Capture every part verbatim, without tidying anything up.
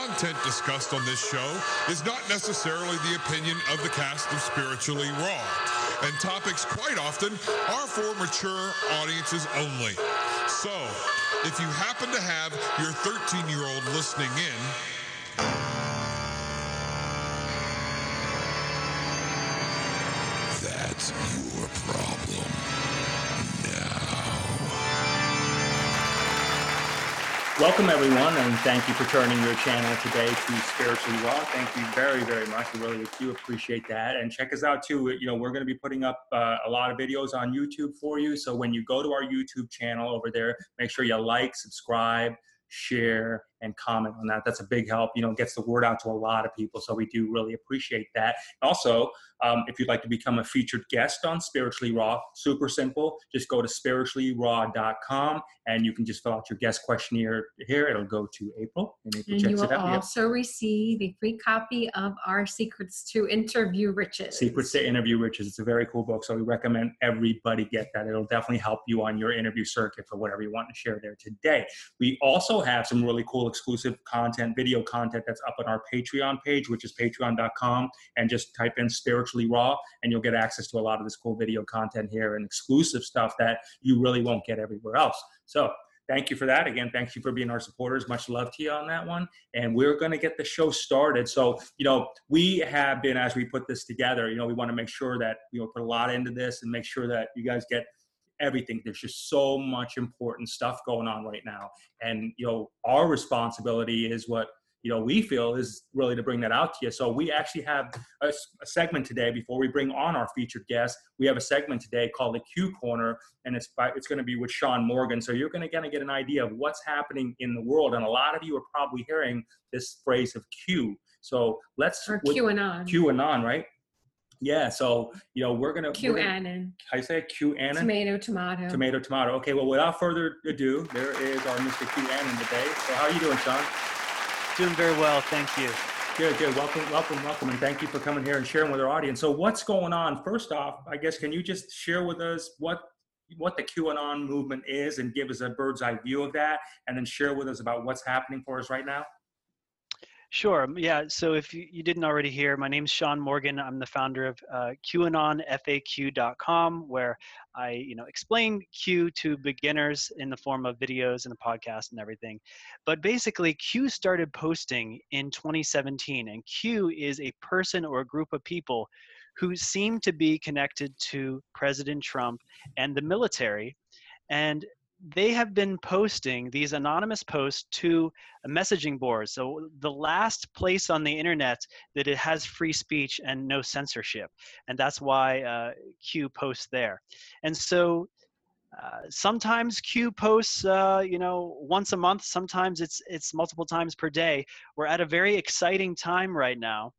content discussed on this show is not necessarily the opinion of the cast of Spiritually Raw, and topics quite often are for mature audiences only. So, if you happen to have your thirteen-year-old listening in, that's your problem now. Welcome, everyone, and thank you for turning your channel today to Spiritually Raw. Thank you very, very much. We really do appreciate that. And check us out, too. You know, we're going to be putting up uh, a lot of videos on YouTube for you. So when you go to our YouTube channel over there, make sure you like, subscribe, share, and comment on that. That's a big help. You know, it gets the word out to a lot of people. So we do really appreciate that. Also, um, if you'd like to become a featured guest on Spiritually Raw, super simple. Just go to spiritually raw dot com and you can just fill out your guest questionnaire here. It'll go to April. And, April and you will out. also yep. receive a free copy of our Secrets to Interview Riches. Secrets to Interview Riches. It's a very cool book. So we recommend everybody get that. It'll definitely help you on your interview circuit for whatever you want to share there today. We also have some really cool exclusive content, video content that's up on our Patreon page, which is patreon dot com, and just type in Spiritually Raw and you'll get access to a lot of this cool video content here and exclusive stuff that you really won't get everywhere else. So thank you for that. Again, thank you for being our supporters. Much love to you on that one. And we're going to get the show started. So, you know, we have been, as we put this together, you know, we want to make sure that, you know, put a lot into this and make sure that you guys get everything. There's just so much important stuff going on right now. And, you know, our responsibility is what, you know, we feel is really to bring that out to you. So we actually have a, a segment today before we bring on our featured guest. We have a segment today called the Q Corner, and it's by, it's going to be with Sean Morgan. So you're going to get an idea of what's happening in the world. And a lot of you are probably hearing this phrase of Q. So let's... Or QAnon. QAnon, right? Yeah, so, you know, we're going to... QAnon. How you say it? QAnon? Tomato, tomato. Tomato, tomato. Okay, well, without further ado, there is our Mister QAnon today. So how are you doing, Sean? Doing very well, thank you. Good, good. Welcome, welcome, welcome, and thank you for coming here and sharing with our audience. So what's going on? First off, I guess, can you just share with us what what the QAnon movement is and give us a bird's eye view of that, and then share with us about what's happening for us right now? Sure. Yeah. So if you, you didn't already hear, my name's Sean Morgan. I'm the founder of uh, QAnon F A Q dot com, where I, you know, explain Q to beginners in the form of videos and a podcast and everything. But basically, Q started posting in twenty seventeen, and Q is a person or a group of people who seem to be connected to President Trump and the military, and they have been posting these anonymous posts to a messaging board. So the last place on the internet that it has free speech and no censorship. And that's why uh, Q posts there. And so uh, sometimes Q posts, uh, you know, once a month. Sometimes it's, it's multiple times per day. We're at a very exciting time right now,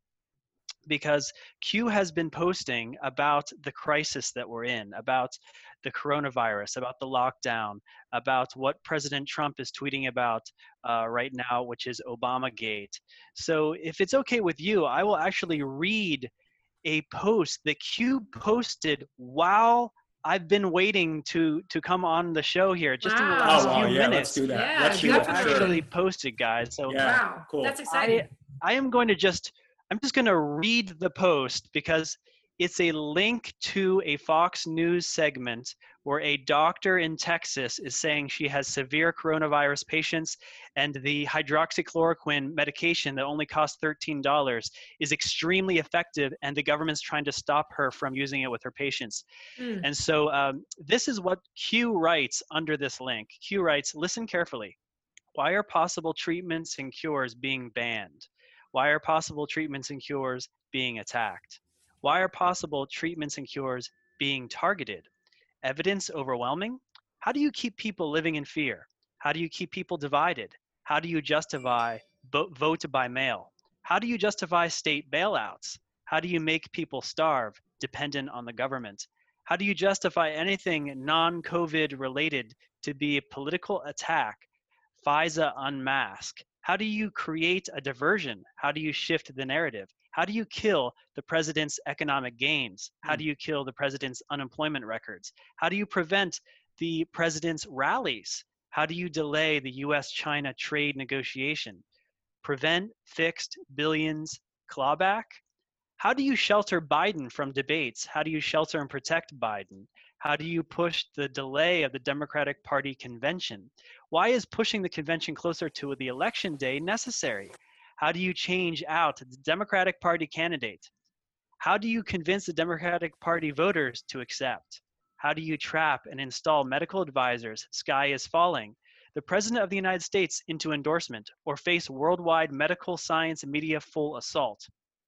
because Q has been posting about the crisis that we're in, about the coronavirus, about the lockdown, about what President Trump is tweeting about uh, right now, which is Obamagate. So if it's okay with you, I will actually read a post that Q posted while I've been waiting to to come on the show here, just wow. in the last oh, wow. few yeah, minutes. Let's do that. Yeah, let's do that. Actually posted, guys. So yeah, wow, cool. That's exciting. I, I am going to just, I'm just going to read the post because it's a link to a Fox News segment where a doctor in Texas is saying she has severe coronavirus patients and the hydroxychloroquine medication that only costs thirteen dollars is extremely effective, and the government's trying to stop her from using it with her patients. Mm. And so um, this is what Q writes under this link. Q writes, listen carefully. Why are possible treatments and cures being banned? Why are possible treatments and cures being attacked? Why are possible treatments and cures being targeted? Evidence overwhelming? How do you keep people living in fear? How do you keep people divided? How do you justify vote by mail? How do you justify state bailouts? How do you make people starve, dependent on the government? How do you justify anything non-COVID related to be a political attack? FISA unmask. How do you create a diversion? How do you shift the narrative? How do you kill the president's economic gains? How do you kill the president's unemployment records? How do you prevent the president's rallies? How do you delay the U S China trade negotiation? prevent, fixed, billions, clawback? How do you shelter Biden from debates? How do you shelter and protect Biden? How do you push the delay of the Democratic Party convention? Why is pushing the convention closer to the election day necessary? How do you change out the Democratic Party candidate? How do you convince the Democratic Party voters to accept? How do you trap and install medical advisors? Sky is falling. The President of the United States into endorsement or face worldwide medical science and media full assault?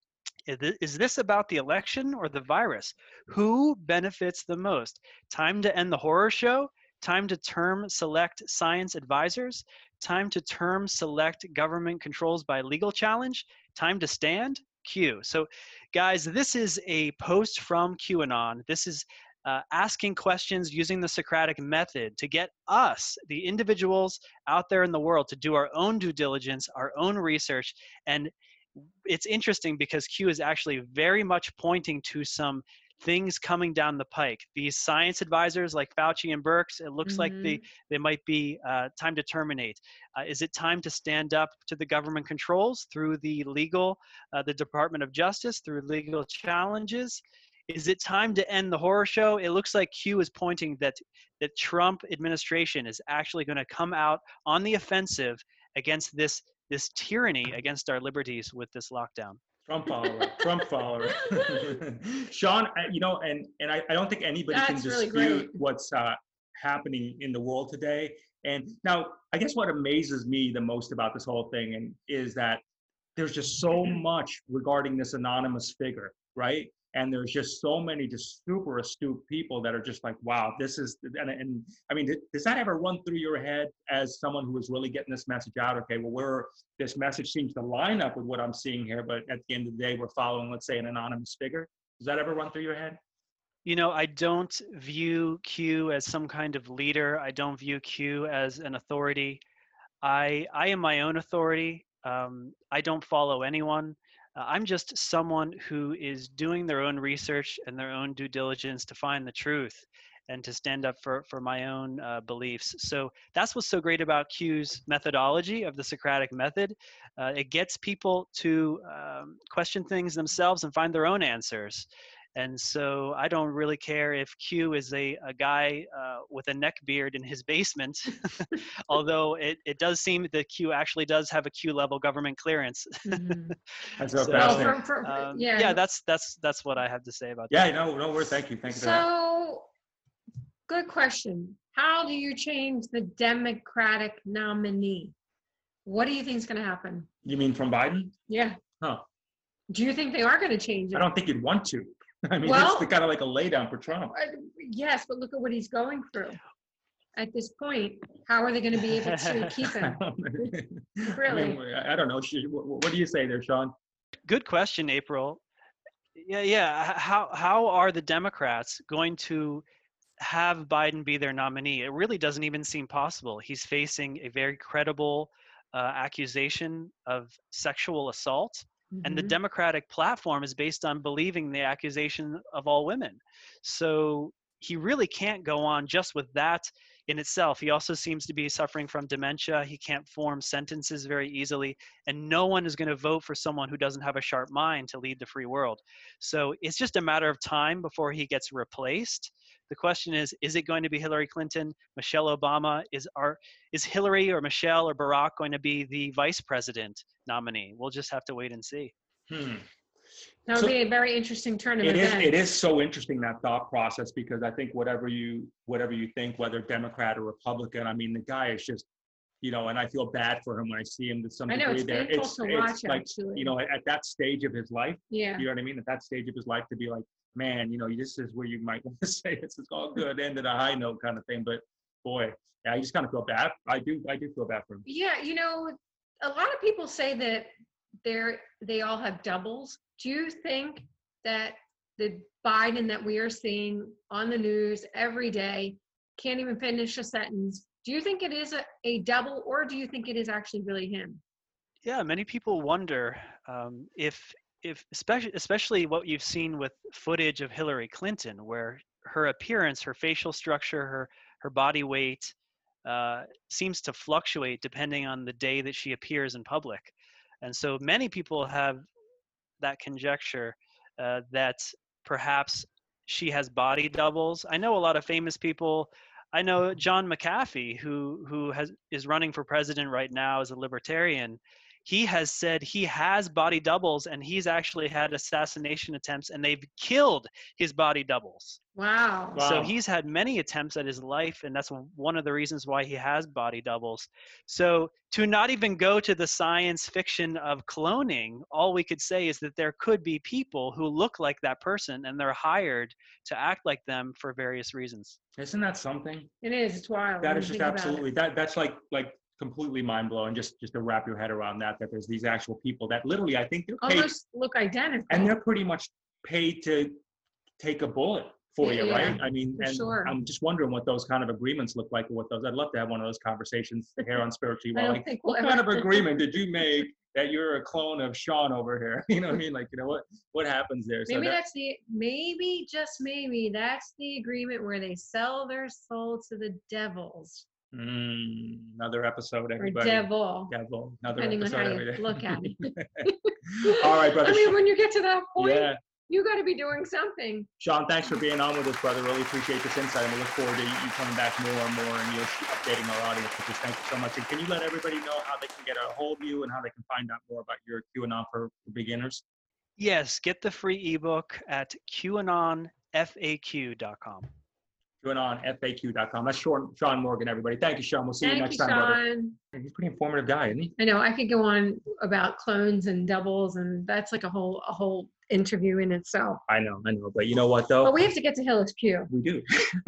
Is this about the election or the virus? Who benefits the most? Time to end the horror show? Time to term select science advisors? Time to term select government controls by legal challenge? Time to stand? Q. So guys, this is a post from QAnon. This is uh, asking questions using the Socratic method to get us, the individuals out there in the world, to do our own due diligence, our own research. And it's interesting because Q is actually very much pointing to some things coming down the pike. These science advisors like Fauci and Birx, it looks mm-hmm. like they, they might be uh, time to terminate. Uh, is it time to stand up to the government controls through the legal, uh, the Department of Justice, through legal challenges? Is it time to end the horror show? It looks like Q is pointing that the Trump administration is actually going to come out on the offensive against this this tyranny against our liberties with this lockdown. Trump follower, Trump follower. Sean, you know, and, and I, I don't think anybody That's can dispute really what's uh, happening in the world today. And now, I guess what amazes me the most about this whole thing and is that there's just so much regarding this anonymous figure, right? And there's just so many just super astute people that are just like, wow, this is, and, and I mean, does that ever run through your head as someone who is really getting this message out? Okay, well, we're, this message seems to line up with what I'm seeing here, but at the end of the day, we're following, let's say, an anonymous figure. Does that ever run through your head? You know, I don't view Q as some kind of leader. I don't view Q as an authority. I, I am my own authority. Um, I don't follow anyone. Uh, I'm just someone who is doing their own research and their own due diligence to find the truth and to stand up for, for my own uh, beliefs. So that's what's so great about Q's methodology of the Socratic method. Uh, it gets people to um, question things themselves and find their own answers. And so I don't really care if Q is a, a guy uh, with a neck beard in his basement, although it, it does seem that Q actually does have a Q level government clearance. Mm-hmm. That's so, fascinating. Well, for, for, um, yeah. yeah, that's that's that's what I have to say about yeah, that. Yeah, no, no, we're thank you, thank you. So, good question. How do you change the Democratic nominee? What do you think is going to happen? You mean from Biden? Yeah. Huh. Do you think they are going to change it? I don't think you'd want to. I mean, well, it's kind of like a laydown for Trump. Uh, yes, but look at what he's going through. At this point, how are they going to be able to keep him? Really? I, mean, I don't know. What do you say there, Sean? Good question, April. Yeah, yeah. How how are the Democrats going to have Biden be their nominee? It really doesn't even seem possible. He's facing a very credible uh, accusation of sexual assault. And the Democratic platform is based on believing the accusation of all women. So he really can't go on just with that in itself. He also seems to be suffering from dementia. He can't form sentences very easily. And no one is going to vote for someone who doesn't have a sharp mind to lead the free world. So it's just a matter of time before he gets replaced. The question is, is it going to be Hillary Clinton, Michelle Obama? Is our, is Hillary or Michelle or Barack going to be the vice president nominee? We'll just have to wait and see. Hmm. That would so, be a very interesting turn of it events. Is, it is so interesting, that thought process, because I think whatever you whatever you think, whether Democrat or Republican, I mean, the guy is just, you know, and I feel bad for him when I see him to some I know, degree it's there. painful It's, to it's watch, like, actually. you know, at, at that stage of his life, yeah. You know what I mean? At that stage of his life, to be like, man, you know, this is where you might want to say this is all good, end at a high note kind of thing. But boy, yeah, I just kind of feel bad. I do, I do feel bad for him. Yeah, you know, a lot of people say that they're they all have doubles. Do you think that the Biden that we are seeing on the news every day can't even finish a sentence? Do you think it is a, a double, or do you think it is actually really him? Yeah, many people wonder um, if, if especially, especially what you've seen with footage of Hillary Clinton, where her appearance, her facial structure, her, her body weight uh, seems to fluctuate depending on the day that she appears in public. And so many people have that conjecture uh, that perhaps she has body doubles. I know a lot of famous people. I know John McAfee, who who has is running for president right now as a libertarian. He has said he has body doubles, and he's actually had assassination attempts, and they've killed his body doubles. Wow. Wow. So he's had many attempts at his life, and that's one of the reasons why he has body doubles. So to not even go to the science fiction of cloning, all we could say is that there could be people who look like that person, and they're hired to act like them for various reasons. Isn't that something? It is. It's wild. That when is you just think about absolutely, it. that that's like, like completely mind blowing, just, just to wrap your head around that, that there's these actual people that literally, I think they're paid, Almost look identical. and they're pretty much paid to take a bullet for you, Yeah, right? I mean, for and sure. I'm just wondering what those kind of agreements look like, or what those, I'd love to have one of those conversations here on Spiritually I Raw. don't Like, think we'll what ever- kind of agreement did you make that you're a clone of Sean over here? You know what I mean? Like, you know, what, what happens there? So Maybe that- that's the maybe just maybe that's the agreement where they sell their soul to the devils Mm, another episode, or everybody. devil, Devil. Another depending on episode how every you day. look at it. All right, brother. I mean, when you get to that point, Yeah. you got to be doing something. Sean, thanks for being on with us, brother. Really appreciate this insight, and we look forward to you coming back more and more and you updating our audience with this. Thank you so much. And can you let everybody know how they can get a hold of you and how they can find out more about your QAnon for beginners? Yes, get the free ebook at QAnon F A Q dot com. QAnon F A Q dot com. That's Sean, Sean Morgan, everybody. Thank you, Sean. We'll see Thank you next you, time, brother. Sean. He's a pretty informative guy, isn't he? I know I could go on about clones and doubles, and that's like a whole a whole interview in itself. I know, I know. But you know what, though? But we have to get to Hillis Pugh. We do.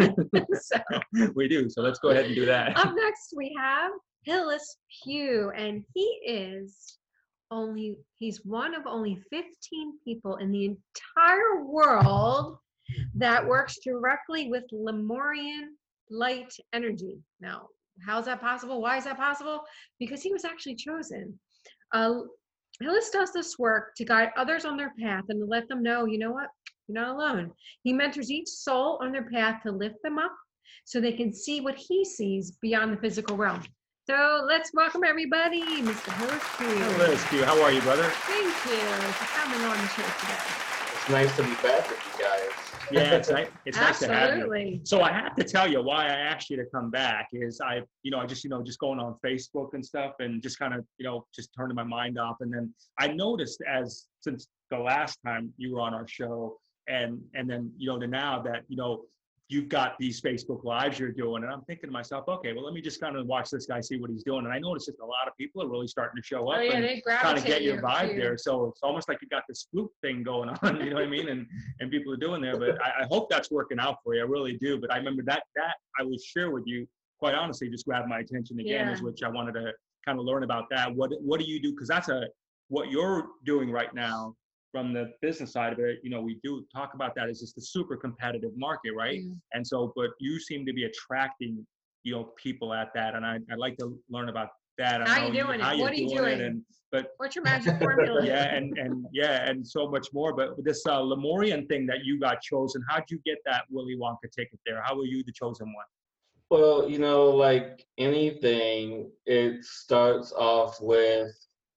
So We do. So let's go ahead and do that. up next we have Hillis Pugh, and he is only he's one of only fifteen people in the entire world that works directly with Lemurian light energy. Now, how is that possible? Why is that possible? Because he was actually chosen. Uh, Hillis does this work to guide others on their path and to let them know, you know what, you're not alone. He mentors each soul on their path to lift them up so they can see what he sees beyond the physical realm. So let's welcome everybody, Mister Hillis Pugh. Hello, Liz Q. How are you, brother? Thank you for coming on the show today. It's nice to be back with you guys. Yeah, it's nice. It's nice to have you. Absolutely. So I have to tell you why I asked you to come back is I, you know, I just, you know, just going on Facebook and stuff and just kind of, you know, just turning my mind off. And then I noticed as since the last time you were on our show and, and then, you know, to now that, you know, you've got these Facebook Lives you're doing. And I'm thinking to myself, okay, well, let me just kind of watch this guy, see what he's doing. And I noticed just a lot of people are really starting to show up Oh, yeah, and they kind of gravitate get your you vibe to- there. So it's almost like you got this group thing going on, you know what I mean? And and people are doing there, but I, I hope that's working out for you. I really do. But I remember that that I will share with you, quite honestly, just grabbed my attention again, Yeah. is which I wanted to kind of learn about that. What what do you do? Because that's a what you're doing right now from the business side of it. You know, we do talk about that as just a super competitive market, right? Mm. And so, but you seem to be attracting, you know, people at that, and I I'd like to learn about that. I How know you doing how it? you're What are you it, doing? and but What's your magic formula? yeah, and and yeah, and so much more. But this uh, Lemurian thing that you got chosen, how'd you get that Willy Wonka ticket there? How were you the chosen one? Well, you know, like anything, it starts off with,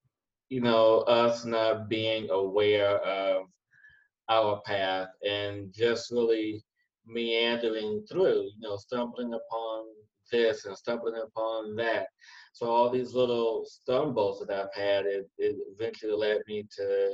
you know, us not being aware of our path and just really meandering through, you know, stumbling upon this and stumbling upon that. So all these little stumbles that I've had, it, it eventually led me to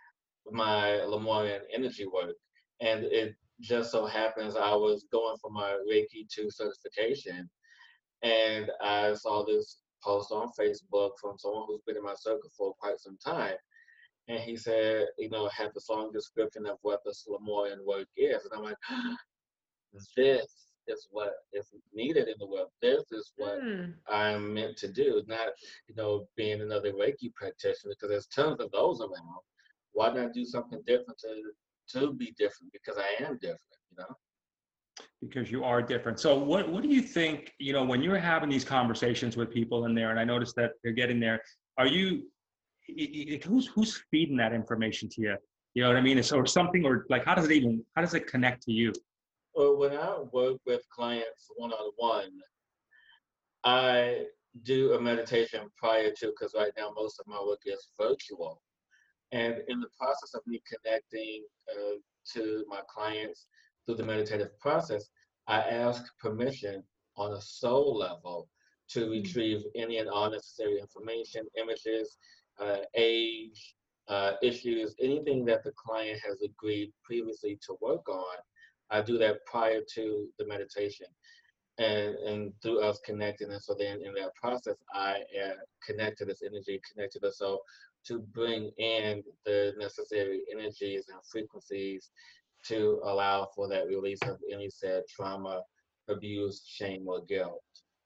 my Lemurian energy work. And it just so happens I was going for my Reiki two certification, and I saw this post on Facebook from someone who's been in my circle for quite some time. And he said, you know, had this long description of what this Lemurian work is. And I'm like, this is what is needed in the world. This is what Hmm. I'm meant to do, not, you know, being another Reiki practitioner, because there's tons of those around. Why not do something different to, to be different? Because I am different, you know? Because you are different. So what what do you think, you know, when you're having these conversations with people in there, and I noticed that they're getting there, are you, i- i- who's who's feeding that information to you? You know what I mean? It's, or something, or like, how does it even, how does it connect to you? Well, when I work with clients one-on-one, I do a meditation prior to, because right now most of my work is virtual. And in the process of me connecting uh, to my clients through the meditative process, I ask permission on a soul level to retrieve any and all necessary information, images, uh, age, uh, issues, anything that the client has agreed previously to work on. I do that prior to the meditation. And, and through us connecting, and so then in that process, I uh, connect to this energy, connect to the soul, to bring in the necessary energies and frequencies to allow for that release of any said trauma, abuse, shame, or guilt.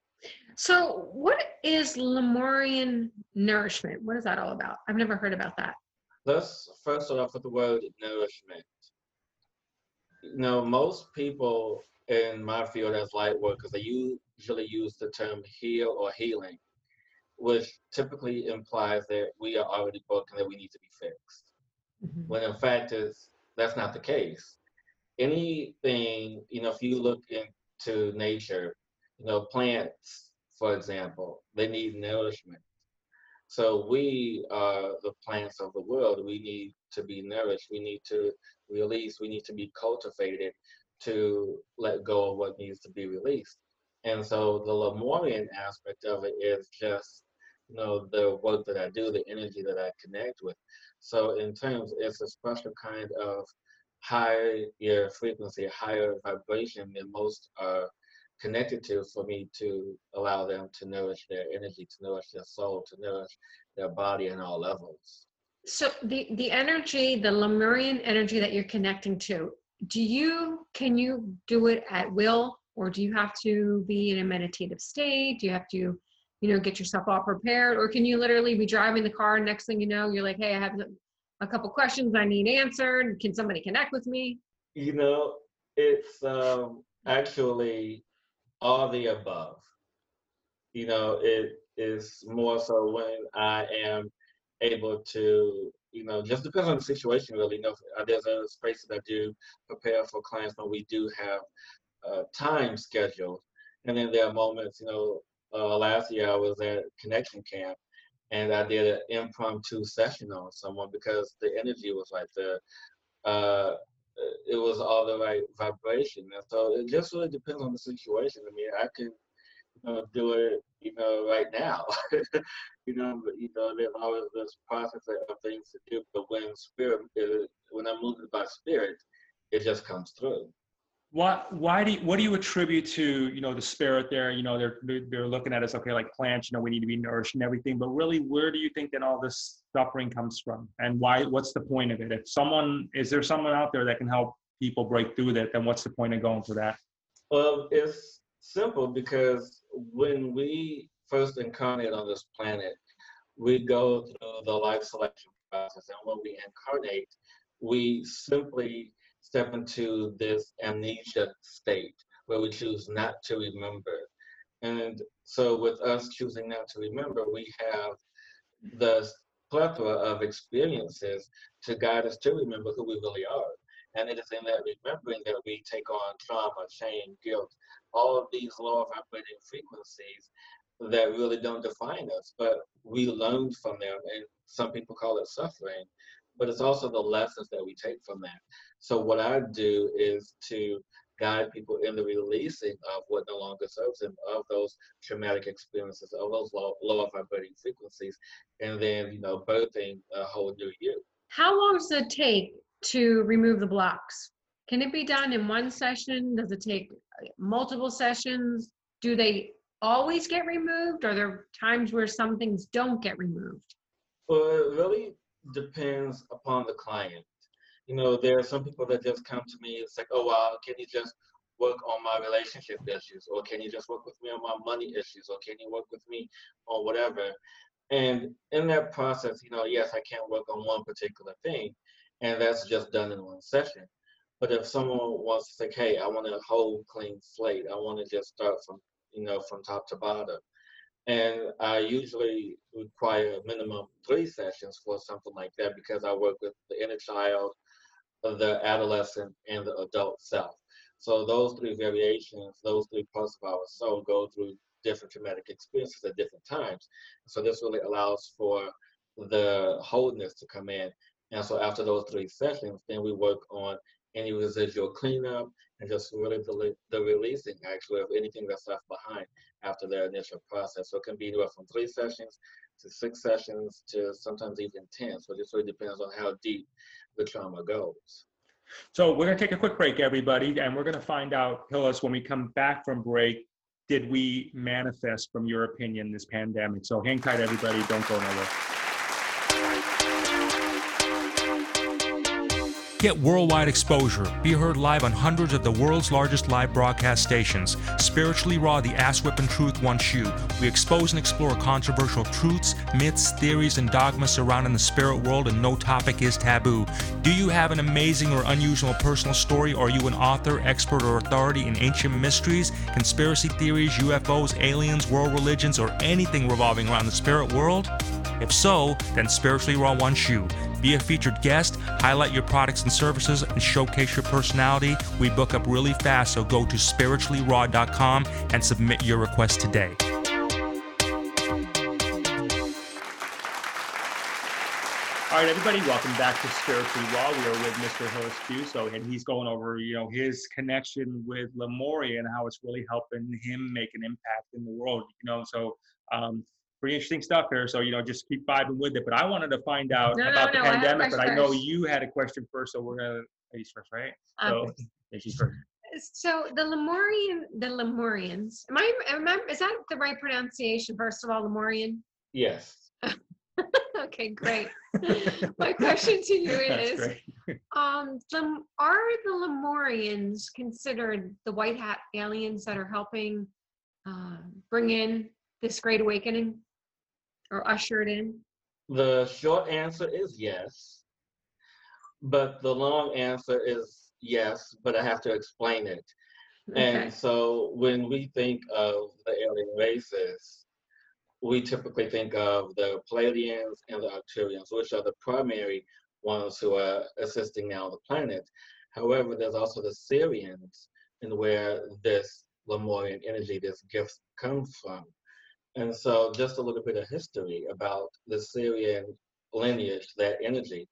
So what is Lemurian nourishment? What is that all about? I've never heard about that. Let's first start off with the word nourishment. You know, most people in my field as light workers, they usually use the term heal or healing, which typically implies that we are already broken, that we need to be fixed. Mm-hmm. When in fact, is that's not the case. Anything, you know, if you look into nature, you know, plants, for example, they need nourishment. So we are the plants of the world. We need to be nourished. We need to release. We need to be cultivated to let go of what needs to be released. And so the Lemurian aspect of it is just, you know, the work that I do, the energy that I connect with. So in terms, it's a special kind of higher frequency, higher vibration than most are connected to, for me to allow them to nourish their energy, to nourish their soul, to nourish their body on all levels. So the, the energy, the Lemurian energy that you're connecting to, do you, can you do it at will, or do you have to be in a meditative state? Do you have to, you know, get yourself all prepared, or can you literally be driving the car and next thing you know, you're like, hey, I have a couple questions I need answered. Can somebody connect with me? You know, it's um, actually all the above. You know, it is more so when I am able to, you know, just depends on the situation really. You know, there's a space that I do prepare for clients when we do have uh, time scheduled. And then there are moments, you know, uh, last year I was at Connection Camp and I did an impromptu session on someone because the energy was right there. Uh, it was all the right vibration. And so it just really depends on the situation. I mean, I can you know, do it, you know, right now. you know, but, you know, there's always this process of things to do. But when spirit, when I'm moved by spirit, it just comes through. Why, why do you, what do you attribute to, you know, the spirit there? You know, they're, they're looking at us, okay, like plants, you know, we need to be nourished and everything, but really, where do you think that all this suffering comes from? And why, what's the point of it? If someone, is there someone out there that can help people break through that, then what's the point of going for that? Well, it's simple because when we first incarnate on this planet, we go through the life selection process. And when we incarnate, we simply step into this amnesia state where we choose not to remember. And so with us choosing not to remember, we have the plethora of experiences to guide us to remember who we really are. And it is in that remembering that we take on trauma, shame, guilt, all of these lower vibrating frequencies that really don't define us, but we learned from them. And some people call it suffering, but it's also the lessons that we take from that. So what I do is to guide people in the releasing of what no longer serves them, of those traumatic experiences, of those low, lower vibrating frequencies, and then, you know, birthing a whole new you. How long does it take to remove the blocks? Can it be done in one session? Does it take multiple sessions? Do they always get removed? Are there times where some things don't get removed? Well, it really depends upon the client. You know, there are some people that just come to me, it's like, oh, wow, can you just work on my relationship issues? Or can you just work with me on my money issues? Or can you work with me on whatever? And in that process, you know, yes, I can't work on one particular thing, and that's just done in one session. But if someone wants to say, hey, I want a whole clean slate, I want to just start from, you know, from top to bottom. And I usually require a minimum three sessions for something like that because I work with the inner child, the adolescent, and the adult self. So those three variations, those three parts of our soul go through different traumatic experiences at different times. So this really allows for the wholeness to come in. And so after those three sessions, then we work on any residual cleanup and just really the, the releasing actually of anything that's left behind after the initial process. So it can be anywhere from three sessions to six sessions to sometimes even ten. So it just really depends on how deep the trauma goes. So we're going to take a quick break, everybody, and we're going to find out, Hillis, when we come back from break, did we manifest, from your opinion, this pandemic? So hang tight, everybody. Don't go nowhere. Get worldwide exposure. Be heard live on hundreds of the world's largest live broadcast stations. Spiritually Raw, the ass-whipping truth wants you. We expose and explore controversial truths, myths, theories, and dogmas surrounding the spirit world, and no topic is taboo. Do you have an amazing or unusual personal story? Or are you an author, expert, or authority in ancient mysteries, conspiracy theories, U F Os, aliens, world religions, or anything revolving around the spirit world? If so, then Spiritually Raw wants you. Be a featured guest, highlight your products and services, and showcase your personality. We book up really fast, so go to spiritually raw dot com and submit your request today. All right, everybody, welcome back to Spiritually Raw. We are with Mister Hillis Buso, and he's going over, you know, his connection with Lemuria and how it's really helping him make an impact in the world. You know, so um, pretty interesting stuff here. So, you know, just keep vibing with it. But I wanted to find out no, about no, the no, pandemic, I but I know first. you had a question first, so we're gonna ladies first, right? Um, So, yeah, she's first. So the Lemurian, the Lemurians, am I, am I, is that the right pronunciation? First of all, Lemurian? Yes. Okay, great. My question to you That's is, great. um, the, are the Lemurians considered the white hat aliens that are helping uh, bring in this great awakening or usher it in? The short answer is yes, but the long answer is yes, but I have to explain it. Okay. And so when we think of the alien races, we typically think of the Pleiadians and the Arcturians, which are the primary ones who are assisting now the planet. However, there's also the Sirians, and where this Lemurian energy, this gift comes from. And so just a little bit of history about the Syrian lineage, that energy.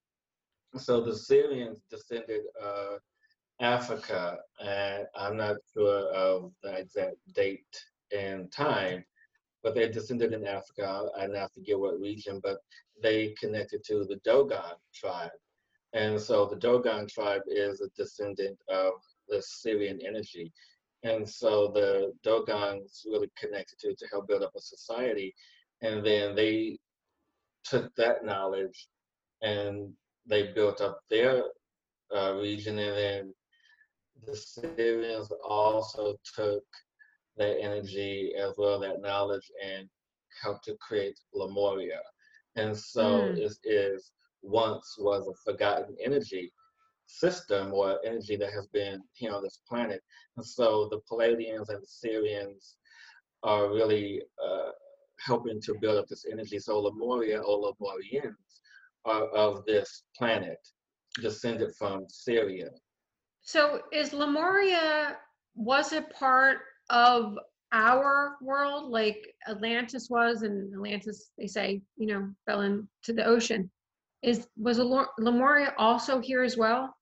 So the Syrians descended uh, Africa, and I'm not sure of the exact date and time, but they descended in Africa, and I forget what region, but they connected to the Dogon tribe. And so the Dogon tribe is a descendant of the Syrian energy. And so the Dogons really connected to it to help build up a society. And then they took that knowledge and they built up their uh, region. And then the Syrians also took that energy as well, that knowledge, and helped to create Lemuria. And so Mm. it is once was a forgotten energy system or energy that has been here on this planet. And so the Pleiadians and the Syrians are really uh, helping to build up this energy. So Lemuria or Lemurians are of this planet, descended from Syria. So is Lemuria, was it part of our world like Atlantis was, and Atlantis, they say, you know, fell into the ocean? Is was Lemuria also here as well?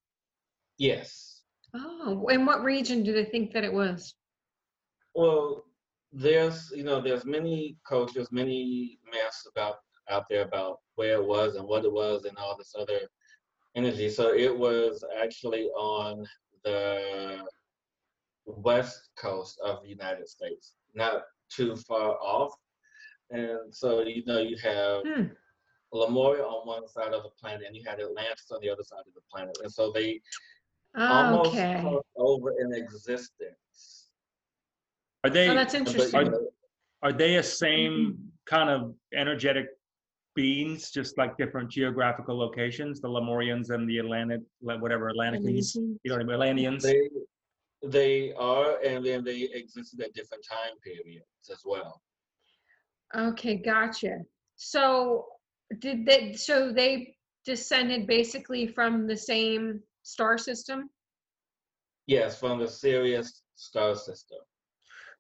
Yes. Oh, in what region do they think that it was? Well, there's, you know, there's many cultures, many myths about out there about where it was and what it was and all this other energy. So it was actually on the west coast of the United States, not too far off. And so, you know, you have Hmm. Lemuria on one side of the planet and you had Atlantis on the other side of the planet. And so they Okay. almost crossed over in existence. Are they? Oh, that's But, interesting. you know, Are they a same kind of energetic beings, just like different geographical locations? The Lemurians and the Atlantic, whatever Atlanteans, you know what I mean, Atlanteans. they they are, and then they existed at different time periods as well. Okay, gotcha. So did they, so they descended basically from the same star system? Yes, from the Sirius star system.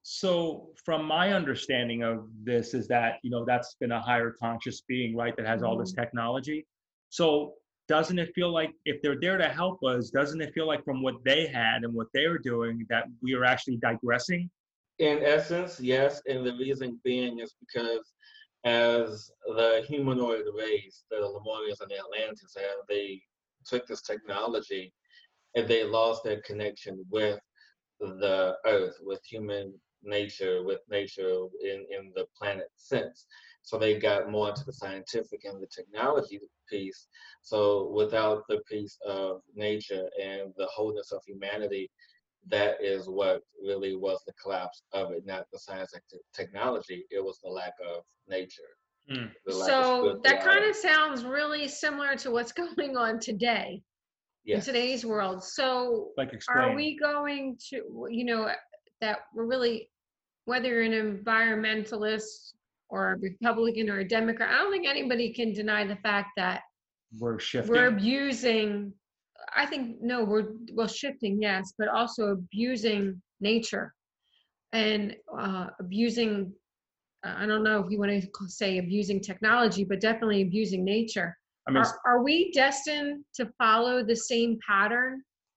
So from my understanding of this is that, you know, that's been a higher conscious being, right, that has all this technology. So doesn't it feel like if they're there to help us, doesn't it feel like from what they had and what they were doing that we are actually digressing? In essence, yes, and the reason being is because as the humanoid race, the Lemurians and the Atlanteans, have they took this technology and they lost their connection with the earth, with human nature, with nature in, in the planet sense. So they got more into the scientific and the technology piece. So without the piece of nature and the wholeness of humanity, that is what really was the collapse of it, not the science and te- technology. It was the lack of nature. Mm. The lack So of that kind spirituality. of sounds really similar to what's going on today in Yes. today's world. So Like explain. are we going to, you know, that we're really, whether you're an environmentalist or a Republican or a Democrat, I don't think anybody can deny the fact that We're shifting. we're abusing, I think, no, we're, well, shifting, yes, but also abusing nature and uh, abusing, uh, I don't know if you want to say abusing technology, but definitely abusing nature. I mean, Are, are we destined to follow the same pattern?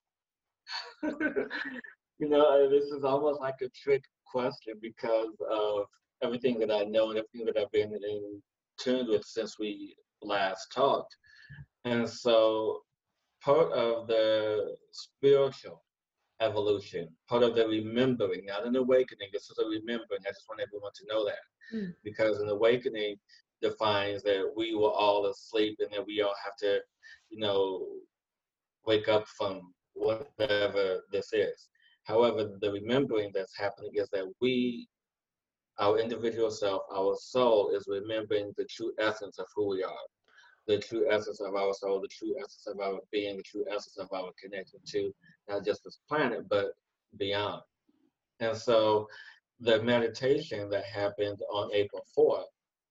You know, uh, this is almost like a trick question because of everything that I know and everything that I've been in tune with since we last talked. And so part of the spiritual evolution, part of the remembering, not an awakening, this is a remembering. I just want everyone to know that. Mm. Because an awakening defines that we were all asleep and that we all have to, you know, wake up from whatever this is. However, the remembering that's happening is that we, our individual self, our soul is remembering the true essence of who we are, the true essence of our soul, the true essence of our being, the true essence of our connection to not just this planet, but beyond. And so the meditation that happened on April fourth,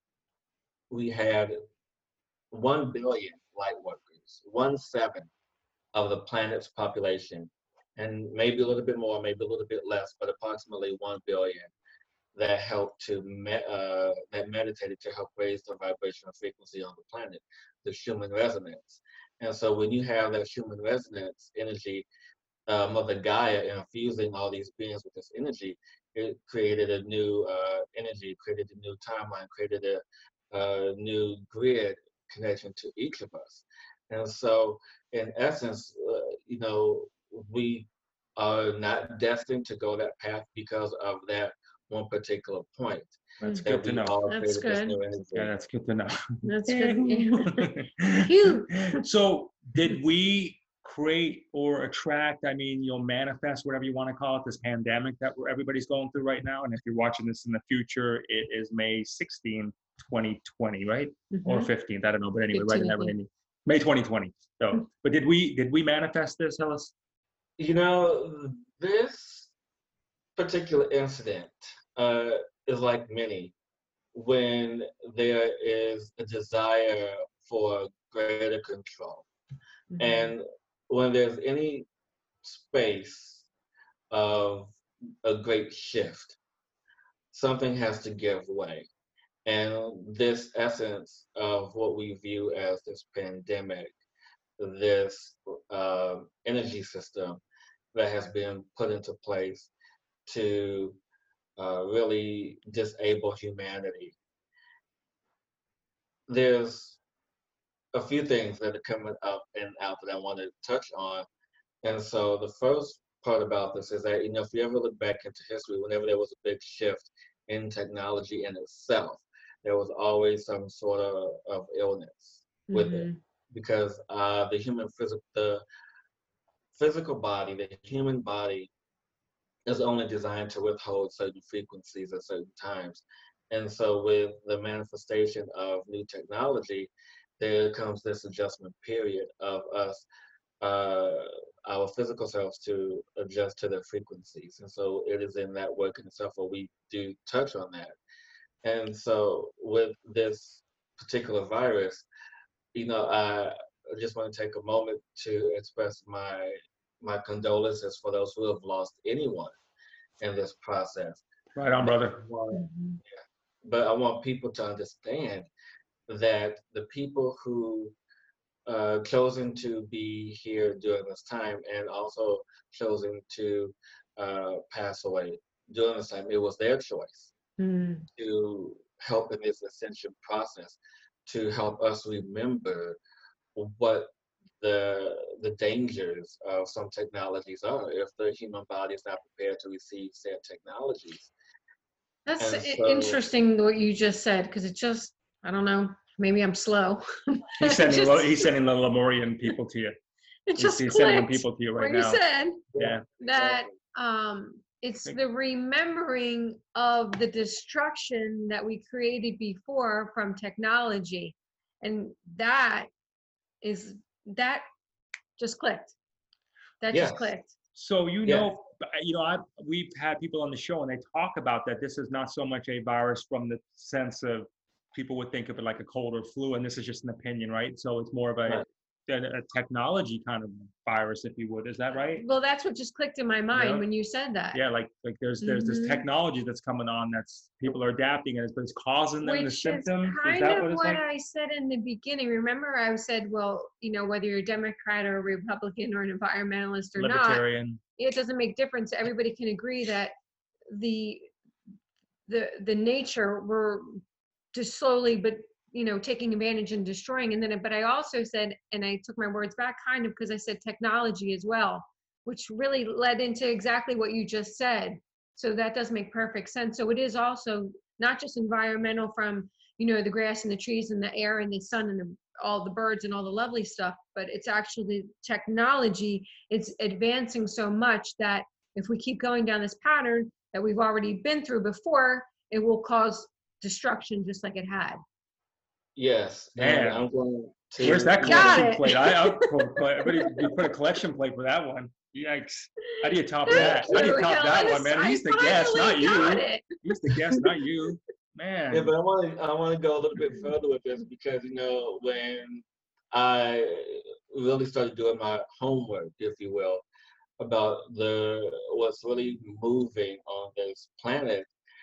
we had one billion light workers, one seventh of the planet's population, and maybe a little bit more, maybe a little bit less, but approximately one billion that helped to, me- uh, that meditated to help raise the vibrational frequency on the planet, the Schumann resonance. And so when you have that Schumann resonance energy, uh, Mother Gaia infusing all these beings with this energy, it created a new uh, energy, created a new timeline, created a, a new grid connection to each of us. And so, in essence, uh, you know, we are not destined to go that path because of that one particular point. That's Mm. good That to we know. all That's created this good. new energy. Yeah, that's good to know. That's good. Phew. So did we create or attract, I mean, you'll manifest, whatever you want to call it, this pandemic that we're, everybody's going through right now? And if you're watching this in the future, it is May sixteenth, twenty twenty, right? Or Mhm. fifteenth, I don't know. But anyway, right in that fifteenth, yeah. range. May twenty twenty. So, but did we, did we manifest this, Hillis? You know, this particular incident uh, is like many when there is a desire for greater control. Mhm. And when there's any space of a great shift, something has to give way. And this essence of what we view as this pandemic, this uh, energy system that has been put into place to uh, really disable humanity. There's a few things that are coming up and out that I want to touch on. And so the first part about this is that, you know, if you ever look back into history, whenever there was a big shift in technology in itself, there was always some sort of, of illness with it. Mhm. Because uh, the human physical, the physical body, the human body is only designed to withhold certain frequencies at certain times. And so with the manifestation of new technology, there comes this adjustment period of us, uh, our physical selves to adjust to their frequencies. And so it is in that work in itself where we do touch on that. And so with this particular virus, you know, I just want to take a moment to express my my condolences for those who have lost anyone in this process. Right on, brother. Mhm. But I want people to understand that the people who uh, chosen to be here during this time and also chosen to uh, pass away during this time, it was their choice Mm. to help in this ascension process, to help us remember what the the dangers of some technologies are if the human body is not prepared to receive said technologies. That's And i- so, interesting what you just said, because it just, I don't know, maybe I'm slow. He's It sending just, lo- he's sending the Lemurian people to you. it He's, just he's sending them clicked people to you where right you now. said Yeah. that exactly. um, it's Like- the remembering of the destruction that we created before from technology. And that is, that just clicked. That Yes. just clicked. So you Yeah. know, you know, I we've had people on the show and they talk about that this is not so much a virus from the sense of people would think of it like a cold or flu, and this is just an opinion, right? So it's more of a Right. a, a technology kind of virus, if you would. Is that right? Well, that's what just clicked in my mind Yeah. when you said that. Yeah, like like there's there's Mhm. this technology that's coming on that's people are adapting and it's, but it's causing them the Which is symptoms. Is kind that of what it's what like? I said in the beginning. Remember, I said, well, you know, whether you're a Democrat or a Republican or an environmentalist or not, Libertarian. it doesn't make difference. Everybody can agree that the the the nature we're just slowly, but you know, taking advantage and destroying. And then, but I also said, and I took my words back kind of because I said technology as well, which really led into exactly what you just said. So that does make perfect sense. So it is also not just environmental from, you know, the grass and the trees and the air and the sun and the, all the birds and all the lovely stuff, but it's actually technology. It's advancing so much that if we keep going down this pattern that we've already been through before, it will cause destruction just like it had. Yes. Man. And I'm going to. Where's that Got collection it. plate? I, I'll put, but you put a collection plate for that one. Yikes! How do you top Thank that? How do you you, top that one, Hillis. man? I He's the guest, not finally got you. it. He's the guest, not you. Man. Yeah, but I want to I want to go a little bit further with this because you know when I really started doing my homework, if you will, about the what's really moving on this planet,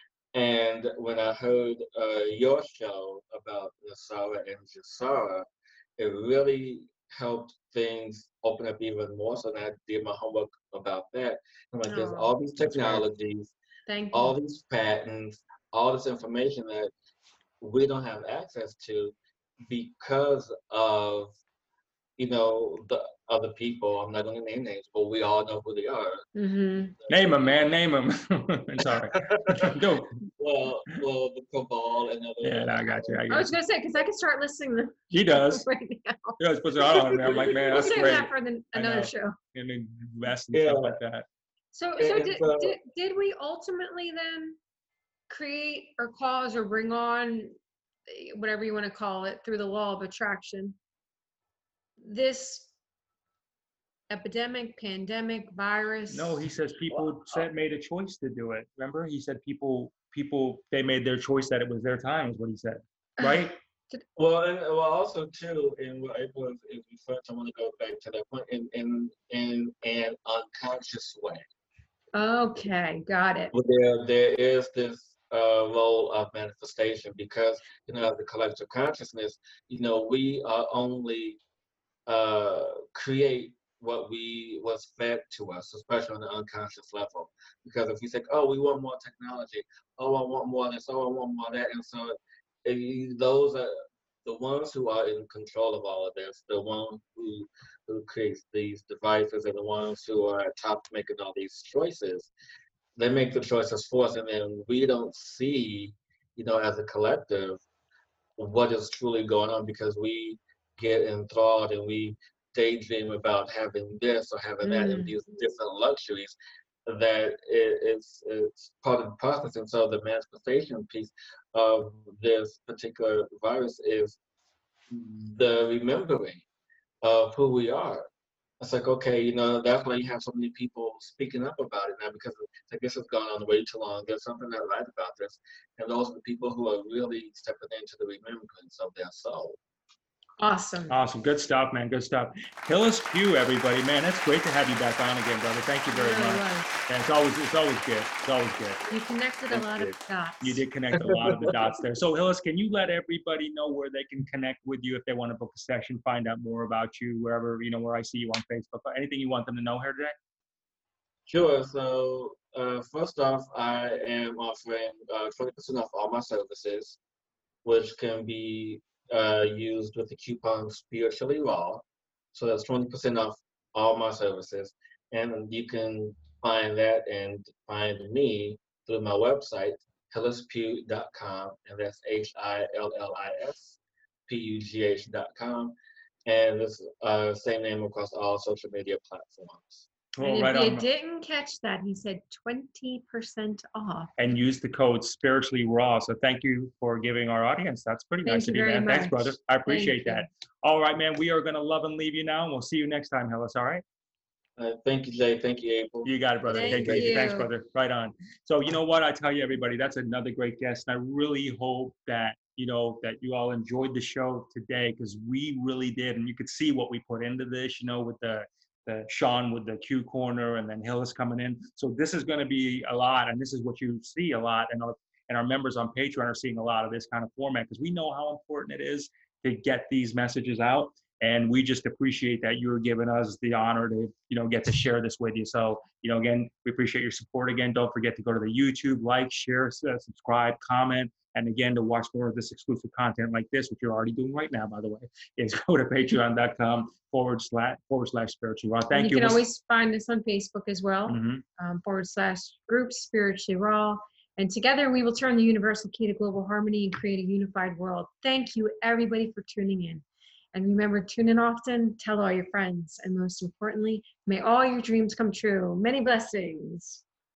and when I heard uh, your show about Nasara and Jasara, it really helped things open up even more. So then I did my homework about that. I'm like, there's Oh, all these that's great. technologies, thank you. all these patents, all this information that we don't have access to because of, you know, the other people. I'm not going to name names, but we all know who they are. Mm-hmm. Name him, man. Name him. I'm sorry. Don't. Well, well, the cabal and other. Yeah, no, I got you. I I got was you. gonna say because I can start listing them He does. right now. He always puts it out on me. I'm like, man, We'll that's save great. that for the, I another know. show. And then vest and Yeah. stuff like that. So, so And did, so- did did we ultimately then create or cause or bring on eh, whatever you want to call it through the law of attraction this epidemic, pandemic, virus? No, he says people said made a choice to do it. Remember, he said people people they made their choice that it was their time. Is what he said, right? Well, and well, also too, in what April is, is referring to, I want to go back to that point in in in an unconscious way. Okay, got it. Well, there there is this uh, role of manifestation because you know, as the collective consciousness, you know, we are only uh, create what we was fed to us, especially on the unconscious level. Because if we say, oh, we want more technology, oh, I want more of this, oh, I want more of that, and so it, those are the ones who are in control of all of this, the one who who creates these devices and the ones who are at top making all these choices. They make the choices for us, and then we don't see, you know, as a collective, what is truly going on because we get enthralled and we daydream about having this or having that and Mm. these different luxuries that it, it's it's part of the process. And so the manifestation piece of this particular virus is the remembering of who we are. It's like, okay, you know, that's why you have so many people speaking up about it now because I guess it's gone on way too long. There's something not right about this. And those are the people who are really stepping into the remembrance of their soul. Awesome. Awesome. Good stuff, man. Good stuff. Hillis Q, everybody. Man, that's great to have you back on again, brother. Thank you very Really much. was. And it's always it's always good. It's always good. You connected a lot of dots. You did connect a lot of the dots there. So Hillis, can you let everybody know where they can connect with you if they want to book a session, find out more about you, wherever, you know, where I see you on Facebook, anything you want them to know here today? Sure. So uh, first off, I am offering uh, twenty percent off all my services, which can be uh, used with the coupon Spiritually Raw. So that's twenty percent off all my services. And you can find that and find me through my website, hillis pugh dot com. And that's H I L L I S P U G H dot com. And it's uh, same name across all social media platforms. Well, And if right you on. didn't catch that, he said twenty percent off. And use the code Spiritually Raw. So thank you for giving our audience. That's pretty Thank nice you of you, very man. Thanks, much. brother. I appreciate Thank you. that. All right, man. We are going to love and leave you now, and we'll see you next time, Hillis. All right? Uh, thank you, Jay. Thank you, April. You got it, brother. Thank Take it easy. Thanks, you. brother. Right on. So, you know what? I tell you, everybody, that's another great guest. And I really hope that, you know, that you all enjoyed the show today, because we really did. And you could see what we put into this, you know, with the, the Sean with the Q corner and then Hillis coming in. So this is going to be a lot. And this is what you see a lot. And our, and our members on Patreon are seeing a lot of this kind of format, because we know how important it is to get these messages out. And we just appreciate that you're giving us the honor to, you know, get to share this with you. So, you know, again, we appreciate your support. Again, don't forget to go to the YouTube, like, share, subscribe, comment. And again, to watch more of this exclusive content like this, which you're already doing right now, by the way, is go to patreon.com forward slash forward slash spiritually raw. Thank you. You can always find us on Facebook as well, Mm-hmm. um, forward slash group Spiritually Raw. And together we will turn the universal key to global harmony and create a unified world. Thank you, everybody, for tuning in. And remember, tune in often, tell all your friends, and most importantly, may all your dreams come true. Many blessings.